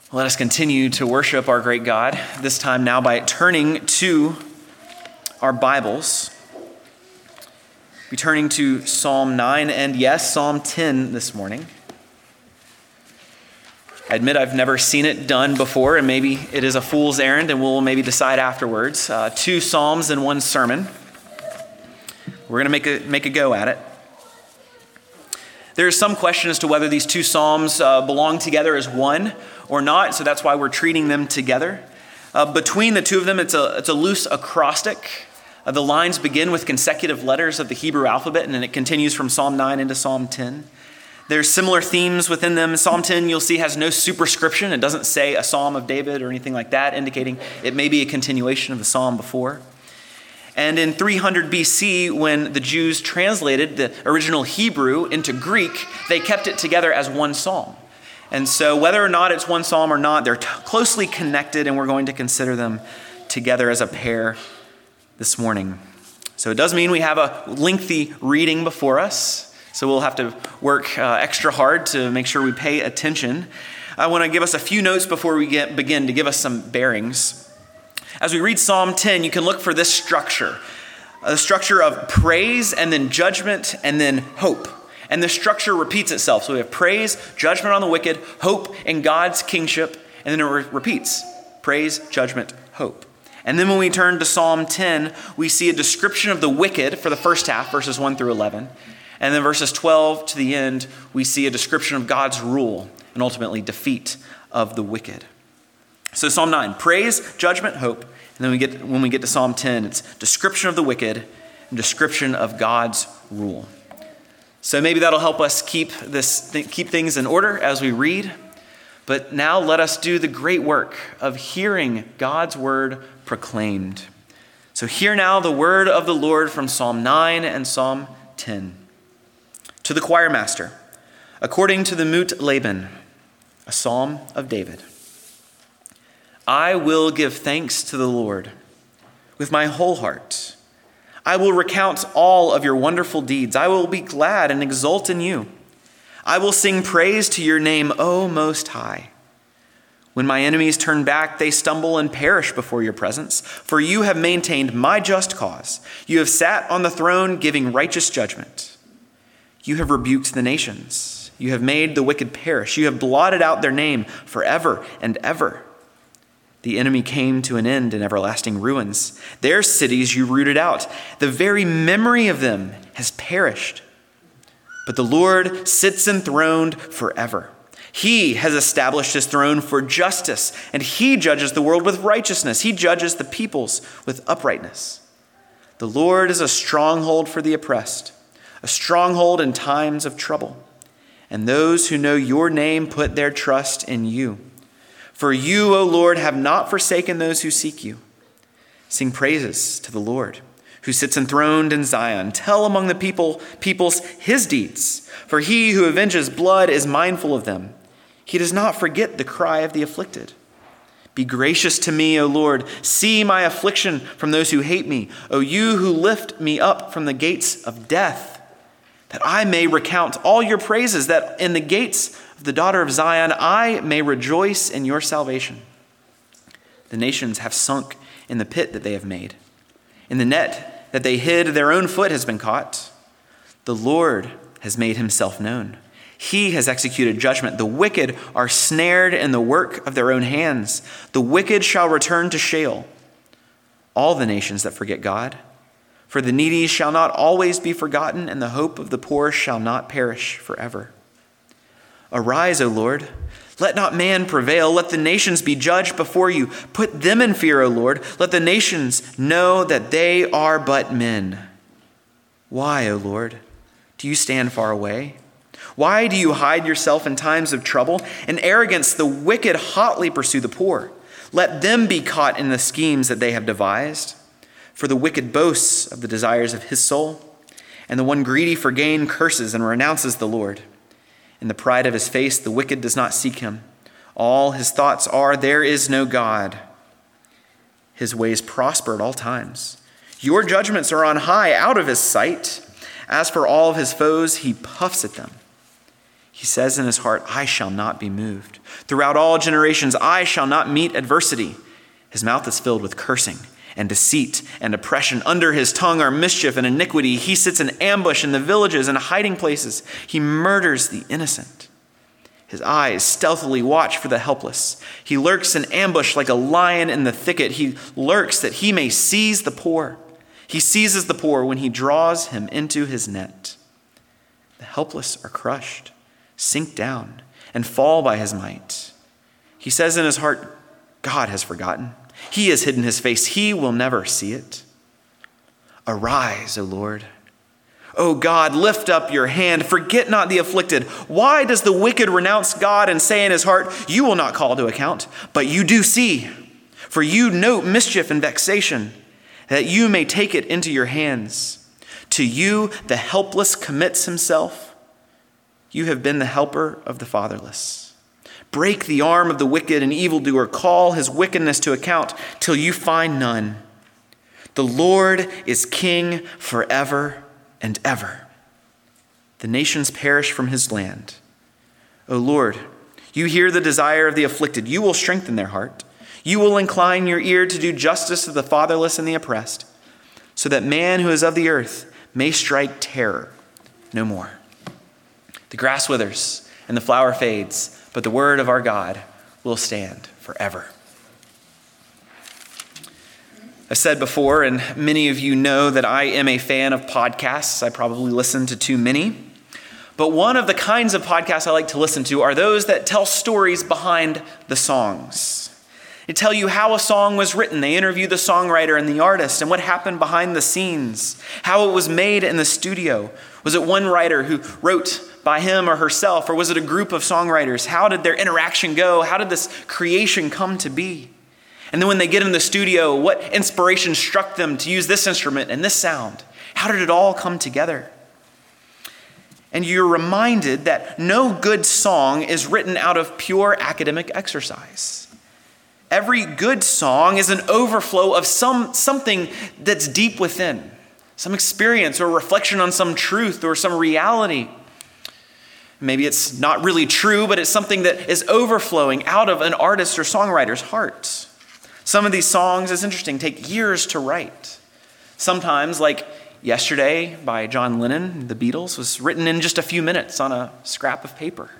Let us continue to worship our great God, this time now by turning to our Bibles. We're turning to Psalm 9 and yes, Psalm 10 this morning. I admit I've never seen it done before, and maybe it is a fool's errand, and we'll maybe decide afterwards. 2 Psalms in one sermon. We're going to make a go at it. There is some question as to whether these 2 Psalms belong together as one or not, so that's why we're treating them together. Between the two of them, it's a loose acrostic. The lines begin with consecutive letters of the Hebrew alphabet, and then it continues from Psalm 9 into Psalm 10. There's similar themes within them. Psalm 10, you'll see, has no superscription. It doesn't say a Psalm of David or anything like that, indicating it may be a continuation of the Psalm before. And in 300 BC, when the Jews translated the original Hebrew into Greek, they kept it together as one psalm. And so whether or not it's one psalm or not, they're closely connected, and we're going to consider them together as a pair this morning. So it does mean we have a lengthy reading before us, so we'll have to work extra hard to make sure we pay attention. I want to give us a few notes before we begin to give us some bearings. As we read Psalm 10, you can look for this structure, the structure of praise and then judgment and then hope. And the structure repeats itself. So we have praise, judgment on the wicked, hope in God's kingship, and then it repeats. Praise, judgment, hope. And then when we turn to Psalm 10, we see a description of the wicked for the first half, verses 1 through 11. And then verses 12 to the end, we see a description of God's rule and ultimately defeat of the wicked. So Psalm 9, praise, judgment, hope. And then when we get to Psalm 10, it's description of the wicked and description of God's rule. So maybe that'll help us keep things in order as we read. But now let us do the great work of hearing God's word proclaimed. So hear now the word of the Lord from Psalm 9 and Psalm 10. To the choir master, according to the Mut Laban, a psalm of David. I will give thanks to the Lord with my whole heart. I will recount all of your wonderful deeds. I will be glad and exult in you. I will sing praise to your name, O Most High. When my enemies turn back, they stumble and perish before your presence. For you have maintained my just cause. You have sat on the throne giving righteous judgment. You have rebuked the nations. You have made the wicked perish. You have blotted out their name forever and ever. The enemy came to an end in everlasting ruins. Their cities you rooted out. The very memory of them has perished. But the Lord sits enthroned forever. He has established his throne for justice, and he judges the world with righteousness. He judges the peoples with uprightness. The Lord is a stronghold for the oppressed, a stronghold in times of trouble. And those who know your name put their trust in you. For you, O Lord, have not forsaken those who seek you. Sing praises to the Lord, who sits enthroned in Zion. Tell among the peoples his deeds. For he who avenges blood is mindful of them. He does not forget the cry of the afflicted. Be gracious to me, O Lord. See my affliction from those who hate me. O you who lift me up from the gates of death, that I may recount all your praises, that in the gates of the daughter of Zion, I may rejoice in your salvation. The nations have sunk in the pit that they have made. In the net that they hid, their own foot has been caught. The Lord has made himself known. He has executed judgment. The wicked are snared in the work of their own hands. The wicked shall return to Sheol. All the nations that forget God. For the needy shall not always be forgotten, and the hope of the poor shall not perish forever. Arise, O Lord. Let not man prevail. Let the nations be judged before you. Put them in fear, O Lord. Let the nations know that they are but men. Why, O Lord, do you stand far away? Why do you hide yourself in times of trouble? In arrogance, the wicked hotly pursue the poor. Let them be caught in the schemes that they have devised. For the wicked boasts of the desires of his soul, and the one greedy for gain curses and renounces the Lord. In the pride of his face, the wicked does not seek him. All his thoughts are, there is no God. His ways prosper at all times. Your judgments are on high, out of his sight. As for all of his foes, he puffs at them. He says in his heart, I shall not be moved. Throughout all generations, I shall not meet adversity. His mouth is filled with cursing and deceit and oppression. Under his tongue are mischief and iniquity. He sits in ambush in the villages and hiding places. He murders the innocent. His eyes stealthily watch for the helpless. He lurks in ambush like a lion in the thicket. He lurks that he may seize the poor. He seizes the poor when he draws him into his net. The helpless are crushed, sink down, and fall by his might. He says in his heart, God has forgotten. He has hidden his face. He will never see it. Arise, O Lord. O God, lift up your hand. Forget not the afflicted. Why does the wicked renounce God and say in his heart, you will not call to account? But you do see, for you note mischief and vexation, that you may take it into your hands. To you, the helpless commits himself. You have been the helper of the fatherless. Break the arm of the wicked and evildoer. Call his wickedness to account till you find none. The Lord is king forever and ever. The nations perish from his land. O Lord, you hear the desire of the afflicted. You will strengthen their heart. You will incline your ear to do justice to the fatherless and the oppressed, so that man who is of the earth may strike terror no more. The grass withers and the flower fades, but the word of our God will stand forever. I said before, and many of you know that I am a fan of podcasts. I probably listen to too many. But one of the kinds of podcasts I like to listen to are those that tell stories behind the songs. They tell you how a song was written. They interview the songwriter and the artist and what happened behind the scenes, how it was made in the studio. Was it one writer who wrote by him or herself, or was it a group of songwriters? How did their interaction go? How did this creation come to be? And then when they get in the studio, what inspiration struck them to use this instrument and this sound? How did it all come together? And you're reminded that no good song is written out of pure academic exercise. Every good song is an overflow of something that's deep within, some experience or reflection on some truth or some reality. Maybe it's not really true, but it's something that is overflowing out of an artist or songwriter's heart. Some of these songs, it's interesting, take years to write. Sometimes, like Yesterday by John Lennon, the Beatles, was written in just a few minutes on a scrap of paper.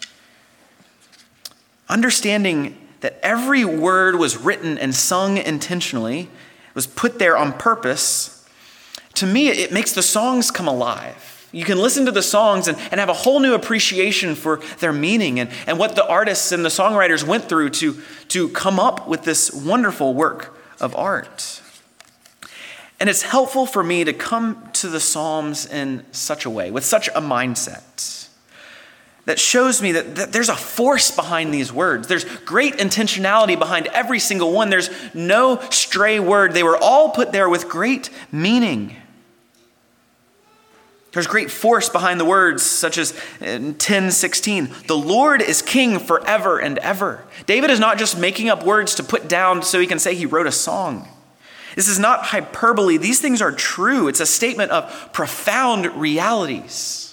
Understanding that every word was written and sung intentionally, was put there on purpose, to me, it makes the songs come alive. You can listen to the songs and have a whole new appreciation for their meaning and what the artists and the songwriters went through to come up with this wonderful work of art. And it's helpful for me to come to the Psalms in such a way, with such a mindset, that shows me that there's a force behind these words. There's great intentionality behind every single one. There's no stray word. They were all put there with great meaning. There's great force behind the words, such as in 10:16, the Lord is king forever and ever. David is not just making up words to put down so he can say he wrote a song. This is not hyperbole. These things are true. It's a statement of profound realities.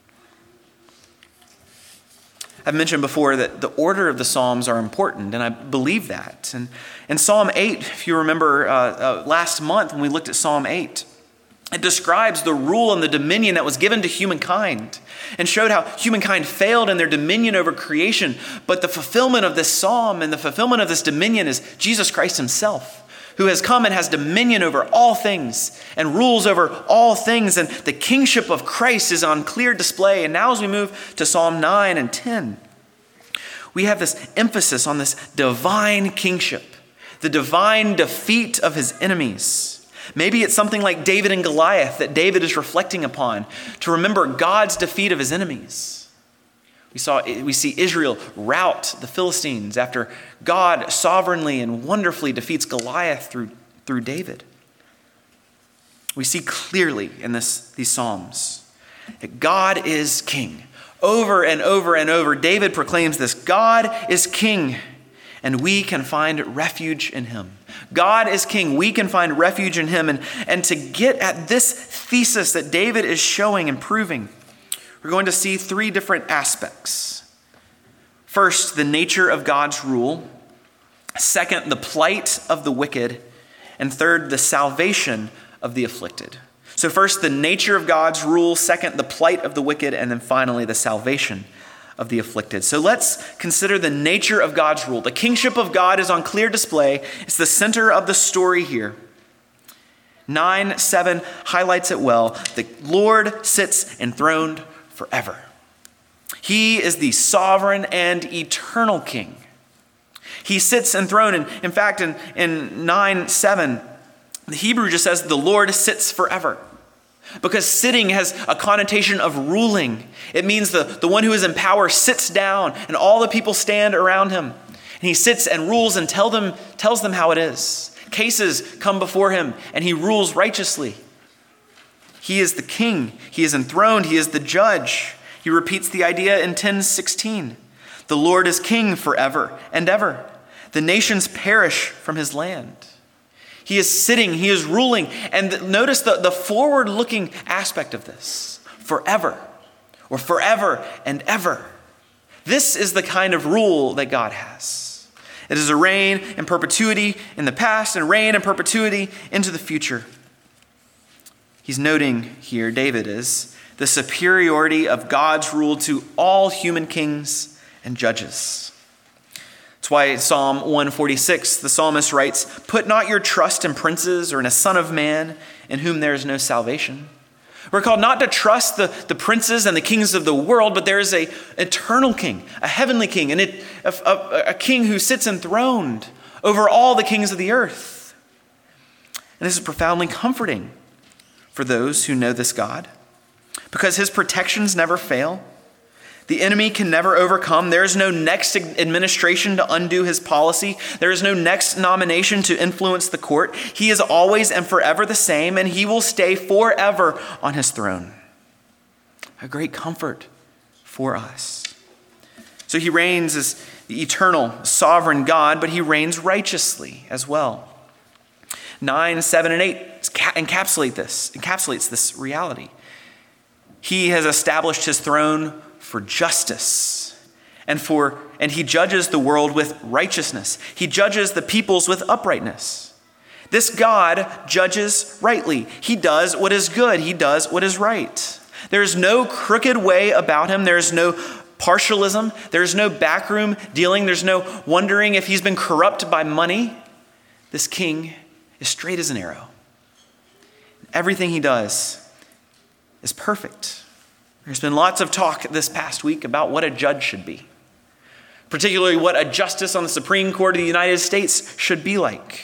I've mentioned before that the order of the Psalms are important, and I believe that. And in Psalm 8, if you remember last month when we looked at Psalm 8, it describes the rule and the dominion that was given to humankind and showed how humankind failed in their dominion over creation. But the fulfillment of this psalm and the fulfillment of this dominion is Jesus Christ himself, who has come and has dominion over all things and rules over all things. And the kingship of Christ is on clear display. And now as we move to Psalm 9 and 10, we have this emphasis on this divine kingship, the divine defeat of his enemies. Maybe it's something like David and Goliath that David is reflecting upon to remember God's defeat of his enemies. We see Israel rout the Philistines after God sovereignly and wonderfully defeats Goliath through David. We see clearly in these Psalms that God is king. Over and over and over, David proclaims this: God is king, and we can find refuge in him. God is king. We can find refuge in him. And to get at this thesis that David is showing and proving, we're going to see three different aspects. First, the nature of God's rule. Second, the plight of the wicked. And third, the salvation of the afflicted. So first, the nature of God's rule. Second, the plight of the wicked. And then finally, the salvation of the afflicted. So let's consider the nature of God's rule. The kingship of God is on clear display. It's the center of the story here. 9:7 highlights it well. The Lord sits enthroned forever. He is the sovereign and eternal king. He sits enthroned. And in fact, in 9:7, the Hebrew just says the Lord sits forever. Because sitting has a connotation of ruling. It means the one who is in power sits down and all the people stand around him. And he sits and rules and tells them how it is. Cases come before him and he rules righteously. He is the king. He is enthroned. He is the judge. He repeats the idea in 10:16. The Lord is king forever and ever. The nations perish from his land. He is sitting, he is ruling. And notice the forward-looking aspect of this. Forever, or forever and ever. This is the kind of rule that God has. It is a reign in perpetuity in the past and reign in perpetuity into the future. He's noting here, David is, the superiority of God's rule to all human kings and judges. That's why Psalm 146, the psalmist writes, "Put not your trust in princes or in a son of man in whom there is no salvation." We're called not to trust the princes and the kings of the world, but there is an eternal king, a heavenly king, and a king who sits enthroned over all the kings of the earth. And this is profoundly comforting for those who know this God, because his protections never fail. The enemy can never overcome. There is no next administration to undo his policy. There is no next nomination to influence the court. He is always and forever the same, and he will stay forever on his throne. A great comfort for us. So he reigns as the eternal, sovereign God, but he reigns righteously as well. 9, 7, and 8 encapsulates this reality. He has established his throne for justice, and he judges the world with righteousness. He judges the peoples with uprightness. This God judges rightly. He does what is good. He does what is right. There is no crooked way about him. There is no partialism. There is no backroom dealing. There's no wondering if he's been corrupt by money. This king is straight as an arrow. Everything he does is perfect. There's been lots of talk this past week about what a judge should be, particularly what a justice on the Supreme Court of the United States should be like.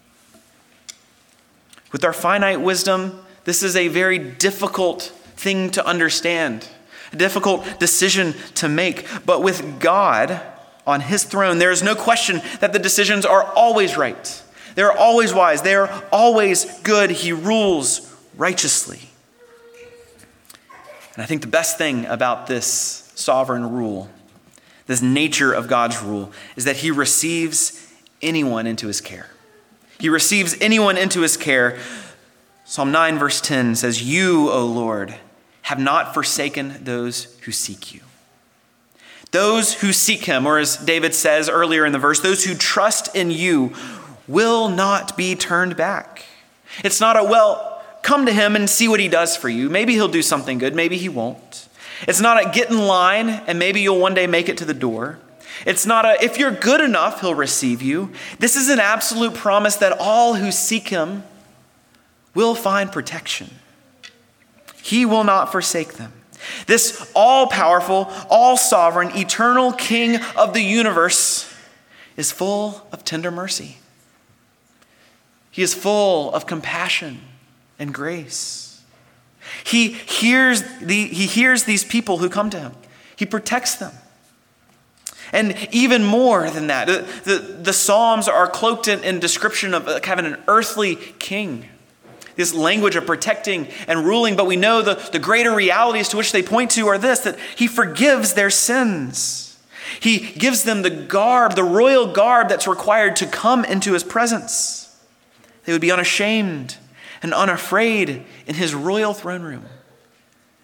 With our finite wisdom, this is a very difficult thing to understand, a difficult decision to make. But with God on his throne, there is no question that the decisions are always right. They are always wise. They are always good. He rules righteously. And I think the best thing about this sovereign rule, this nature of God's rule, is that he receives anyone into his care. He receives anyone into his care. Psalm 9 verse 10 says, "You, O Lord, have not forsaken those who seek you." Those who seek him, or as David says earlier in the verse, those who trust in you will not be turned back. It's not come to him and see what he does for you. Maybe he'll do something good. Maybe he won't. It's not a get in line and maybe you'll one day make it to the door. It's not if you're good enough, he'll receive you. This is an absolute promise that all who seek him will find protection. He will not forsake them. This all-powerful, all-sovereign, eternal King of the universe is full of tender mercy. He is full of compassion and grace. He hears these people who come to him. He protects them. And even more than that, the Psalms are cloaked in description of kind of an earthly king. This language of protecting and ruling, but we know the greater realities to which they point to are this, that he forgives their sins. He gives them the royal garb that's required to come into his presence. They would be unashamed and unafraid in his royal throne room.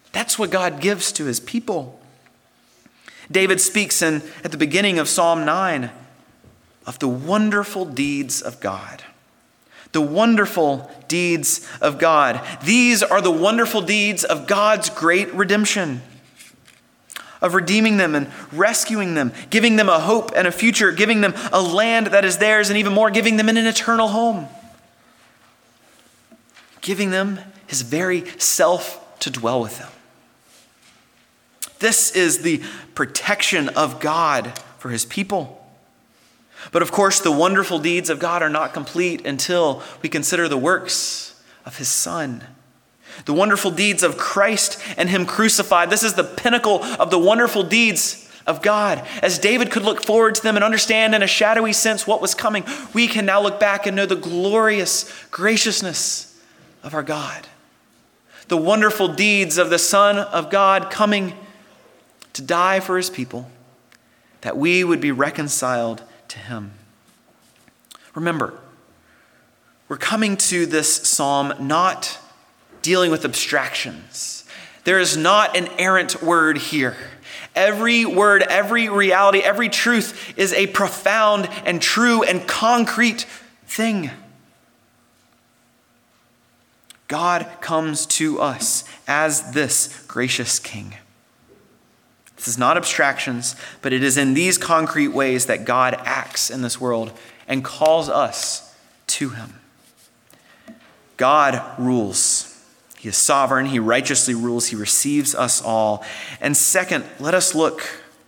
That's what God gives to his people. David speaks at the beginning of Psalm 9 of the wonderful deeds of God. The wonderful deeds of God. These are the wonderful deeds of God's great redemption, of redeeming them and rescuing them, giving them a hope and a future, giving them a land that is theirs, and even more, giving them an eternal home, giving them his very self to dwell with them. This is the protection of God for his people. But of course, the wonderful deeds of God are not complete until we consider the works of his Son. The wonderful deeds of Christ and him crucified. This is the pinnacle of the wonderful deeds of God. As David could look forward to them and understand in a shadowy sense what was coming, we can now look back and know the glorious graciousness of our God. The wonderful deeds of the Son of God coming to die for his people, that we would be reconciled to him. Remember, we're coming to this psalm not dealing with abstractions. There is not an errant word here. Every word, every reality, every truth is a profound and true and concrete thing. God comes to us as this gracious King. This is not abstractions, but it is in these concrete ways that God acts in this world and calls us to him. God rules. He is sovereign. He righteously rules. He receives us all. And second, let us look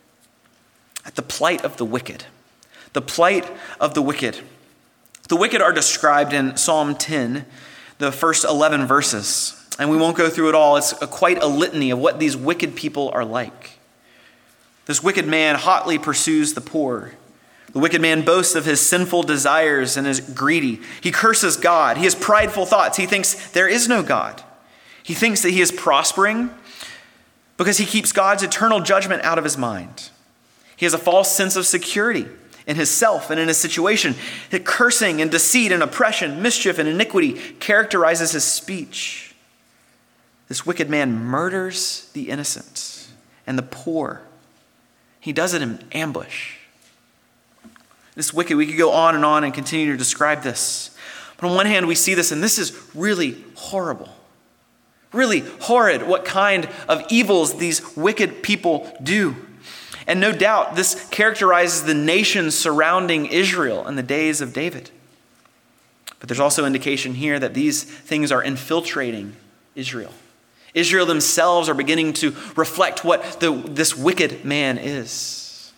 at the plight of the wicked. The plight of the wicked. The wicked are described in Psalm 10, the first 11 verses. And we won't go through it all. It's quite a litany of what these wicked people are like. This wicked man hotly pursues the poor. The wicked man boasts of his sinful desires and is greedy. He curses God. He has prideful thoughts. He thinks there is no God. He thinks that he is prospering because he keeps God's eternal judgment out of his mind. He has a false sense of security in himself and in his situation. That cursing and deceit and oppression, mischief and iniquity characterizes his speech. This wicked man murders the innocent and the poor. He does it in ambush. This wicked, we could go on and continue to describe this. But on one hand, we see this, and this is really horrible. Really horrid what kind of evils these wicked people do. And no doubt, this characterizes the nations surrounding Israel in the days of David. But there's also indication here that these things are infiltrating Israel. Israel themselves are beginning to reflect what this wicked man is.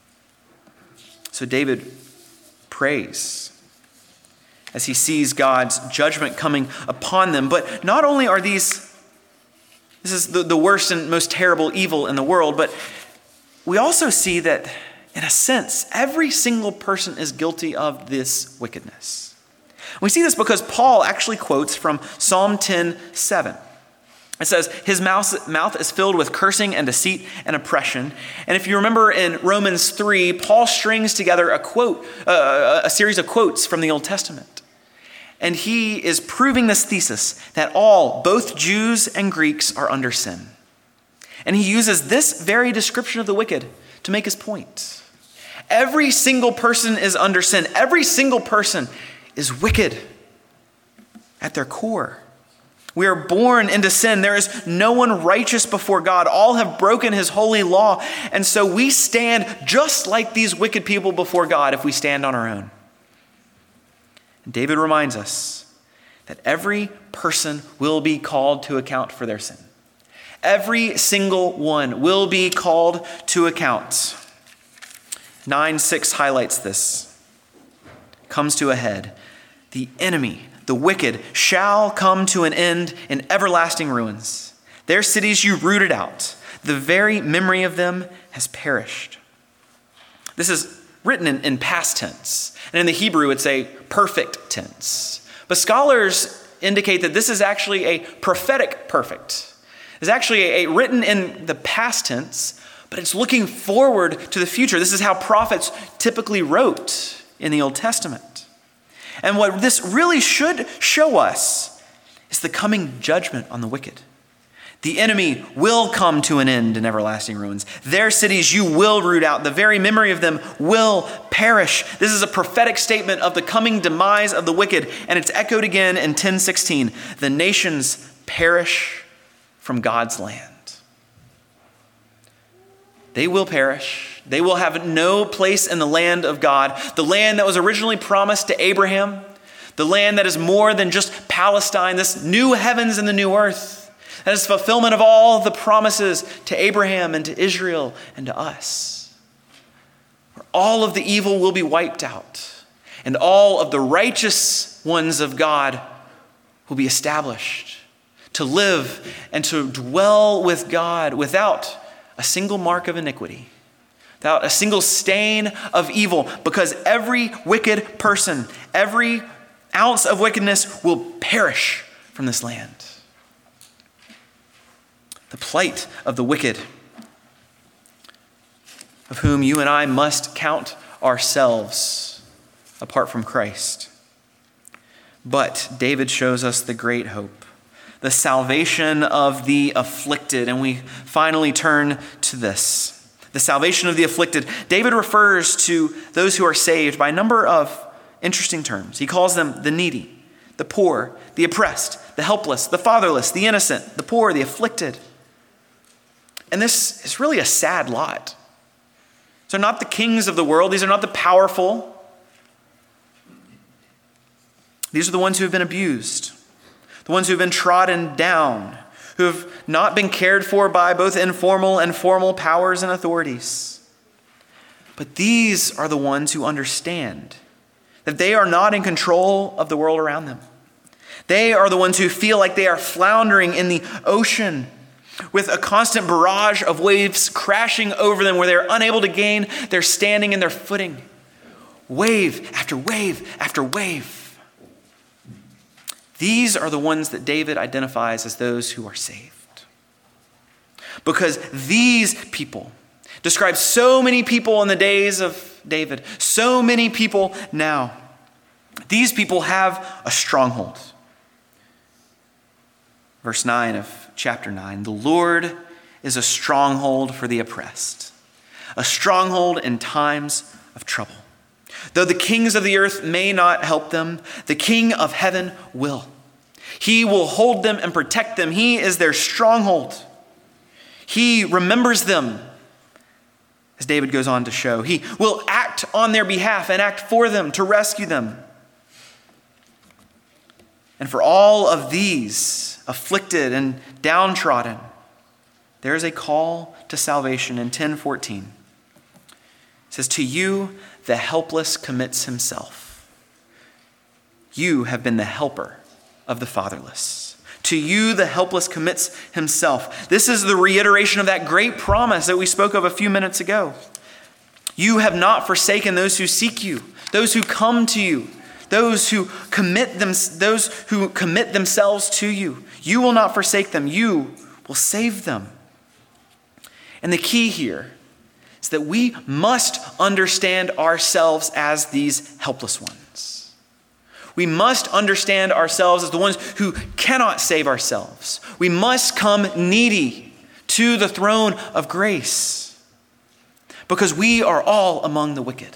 So David prays as he sees God's judgment coming upon them. But not only are this is the worst and most terrible evil in the world, but we also see that, in a sense, every single person is guilty of this wickedness. We see this because Paul actually quotes from Psalm 10:7. It says, his mouth is filled with cursing and deceit and oppression. And if you remember in Romans 3, Paul strings together a series of quotes from the Old Testament. And he is proving this thesis that all, both Jews and Greeks, are under sin. And he uses this very description of the wicked to make his point. Every single person is under sin. Every single person is wicked at their core. We are born into sin. There is no one righteous before God. All have broken his holy law. And so we stand just like these wicked people before God if we stand on our own. And David reminds us that every person will be called to account for their sin. Every single one will be called to account. 9:6 highlights this. Comes to a head. The enemy, the wicked, shall come to an end in everlasting ruins. Their cities you rooted out. The very memory of them has perished. This is written in past tense. And in the Hebrew, it's a perfect tense. But scholars indicate that this is actually a prophetic perfect. It's actually written in the past tense, but it's looking forward to the future. This is how prophets typically wrote in the Old Testament. And what this really should show us is the coming judgment on the wicked. The enemy will come to an end in everlasting ruins. Their cities you will root out. The very memory of them will perish. This is a prophetic statement of the coming demise of the wicked, and it's echoed again in 10:16. The nations perish from God's land. They will perish. They will have no place in the land of God, the land that was originally promised to Abraham, the land that is more than just Palestine, this new heavens and the new earth. That is fulfillment of all the promises to Abraham and to Israel and to us. Where all of the evil will be wiped out, and all of the righteous ones of God will be established to live and to dwell with God without a single mark of iniquity, without a single stain of evil, because every wicked person, every ounce of wickedness will perish from this land. The plight of the wicked, of whom you and I must count ourselves apart from Christ. But David shows us the great hope, the salvation of the afflicted. And we finally turn to this, the salvation of the afflicted. David refers to those who are saved by a number of interesting terms. He calls them the needy, the poor, the oppressed, the helpless, the fatherless, the innocent, the poor, the afflicted. And this is really a sad lot. These are not the kings of the world. These are not the powerful. These are the ones who have been abused, the ones who have been trodden down, who have not been cared for by both informal and formal powers and authorities. But these are the ones who understand that they are not in control of the world around them. They are the ones who feel like they are floundering in the ocean with a constant barrage of waves crashing over them, where they're unable to gain their standing and their footing. Wave after wave after wave. These are the ones that David identifies as those who are saved. Because these people describe so many people in the days of David, so many people now. These people have a stronghold. Verse 9 of chapter 9, the Lord is a stronghold for the oppressed, a stronghold in times of trouble. Though the kings of the earth may not help them, the King of heaven will. He will hold them and protect them. He is their stronghold. He remembers them, as David goes on to show. He will act on their behalf and act for them to rescue them. And for all of these afflicted and downtrodden, there is a call to salvation in 10:14. It says, "To you the helpless commits himself. You have been the helper of the fatherless. To you the helpless commits himself." This is the reiteration of that great promise that we spoke of a few minutes ago. You have not forsaken those who seek you, those who come to you, those who commit themselves to you. You will not forsake them. You will save them. And the key here is that we must understand ourselves as these helpless ones. We must understand ourselves as the ones who cannot save ourselves. We must come needy to the throne of grace, because we are all among the wicked.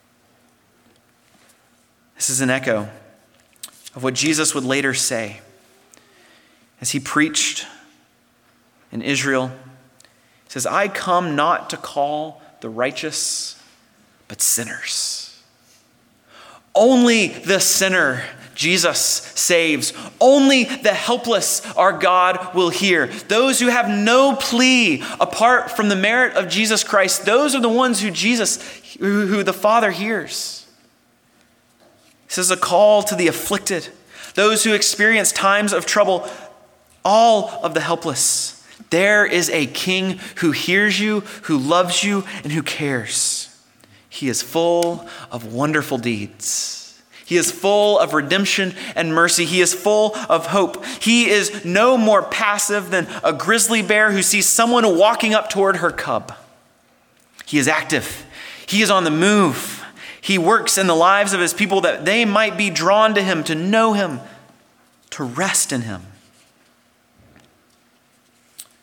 This is an echo of what Jesus would later say as he preached in Israel. He says, "I come not to call the righteous, but sinners." Only the sinner Jesus saves. Only the helpless our God will hear. Those who have no plea apart from the merit of Jesus Christ, those are the ones who the Father hears. This is a call to the afflicted, those who experience times of trouble, all of the helpless. There is a King who hears you, who loves you, and who cares. He is full of wonderful deeds. He is full of redemption and mercy. He is full of hope. He is no more passive than a grizzly bear who sees someone walking up toward her cub. He is active. He is on the move. He works in the lives of his people that they might be drawn to him, to know him, to rest in him.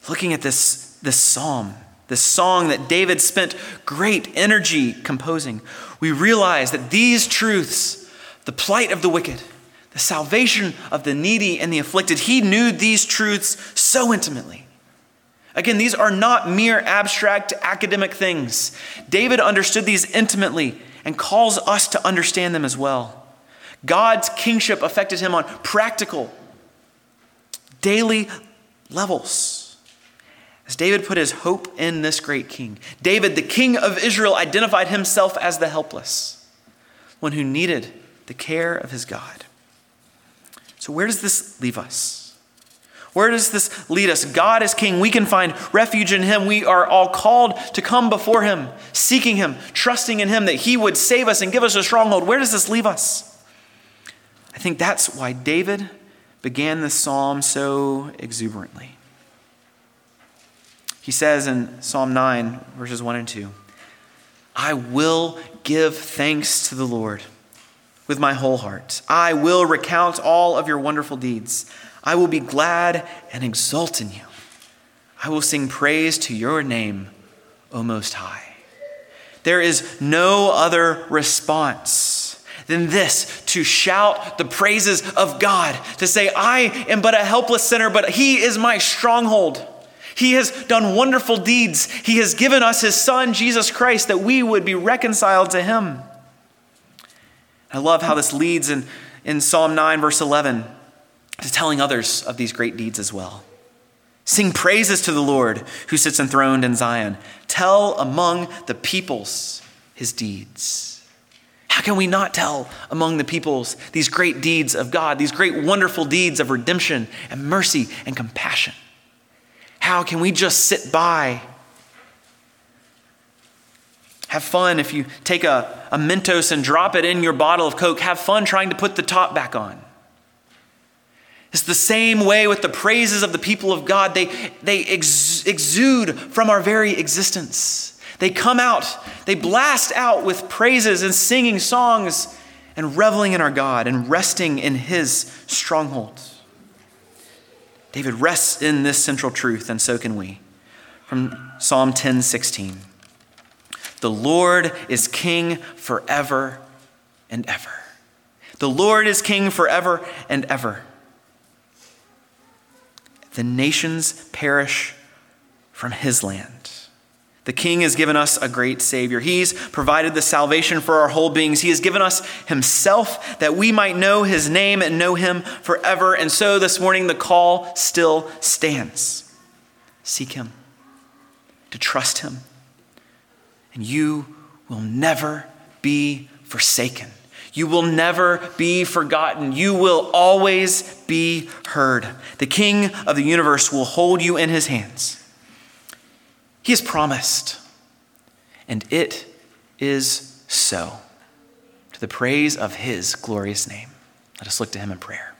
looking at this psalm, this song that David spent great energy composing, we realize that these truths, the plight of the wicked, the salvation of the needy and the afflicted, he knew these truths so intimately. Again, these are not mere abstract academic things. David understood these intimately and calls us to understand them as well. God's kingship affected him on practical, daily levels. As David put his hope in this great king, David, the king of Israel, identified himself as the helpless, one who needed the care of his God. So where does this leave us? Where does this lead us? God is king. We can find refuge in him. We are all called to come before him, seeking him, trusting in him that he would save us and give us a stronghold. Where does this leave us? I think that's why David began this psalm so exuberantly. He says in Psalm 9, verses 1 and 2, I will give thanks to the Lord with my whole heart. I will recount all of your wonderful deeds. I will be glad and exult in you. I will sing praise to your name, O Most High. There is no other response than this, to shout the praises of God, to say, I am but a helpless sinner, but he is my stronghold. He has done wonderful deeds. He has given us his son, Jesus Christ, that we would be reconciled to him. I love how this leads in Psalm 9, verse 11, to telling others of these great deeds as well. Sing praises to the Lord who sits enthroned in Zion. Tell among the peoples his deeds. How can we not tell among the peoples these great deeds of God, these great wonderful deeds of redemption and mercy and compassion? How can we just sit by? Have fun if you take a Mentos and drop it in your bottle of Coke. Have fun trying to put the top back on. It's the same way with the praises of the people of God. They exude from our very existence. They come out, they blast out with praises and singing songs and reveling in our God and resting in his stronghold. David rests in this central truth, and so can we. From Psalm 10:16. The Lord is king forever and ever. The Lord is king forever and ever. The nations perish from his land. The king has given us a great Savior. He's provided the salvation for our whole beings. He has given us himself that we might know his name and know him forever. And so this morning the call still stands. Seek him, to trust him, and you will never be forsaken. You will never be forgotten. You will always be heard. The King of the universe will hold you in his hands. He has promised, and it is so, to the praise of his glorious name. Let us look to him in prayer.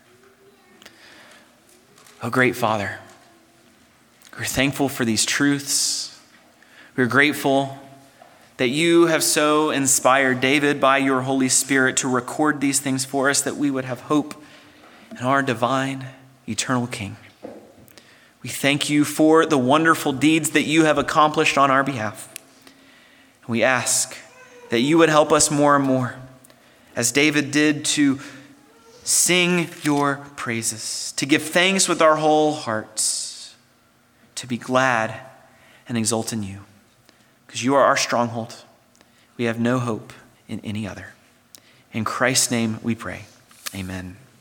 Oh, great Father, we're thankful for these truths. We're grateful that you have so inspired David by your Holy Spirit to record these things for us, that we would have hope in our divine, eternal King. We thank you for the wonderful deeds that you have accomplished on our behalf. We ask that you would help us more and more, as David did, to sing your praises, to give thanks with our whole hearts, to be glad and exult in you. Because you are our stronghold. We have no hope in any other. In Christ's name we pray. Amen.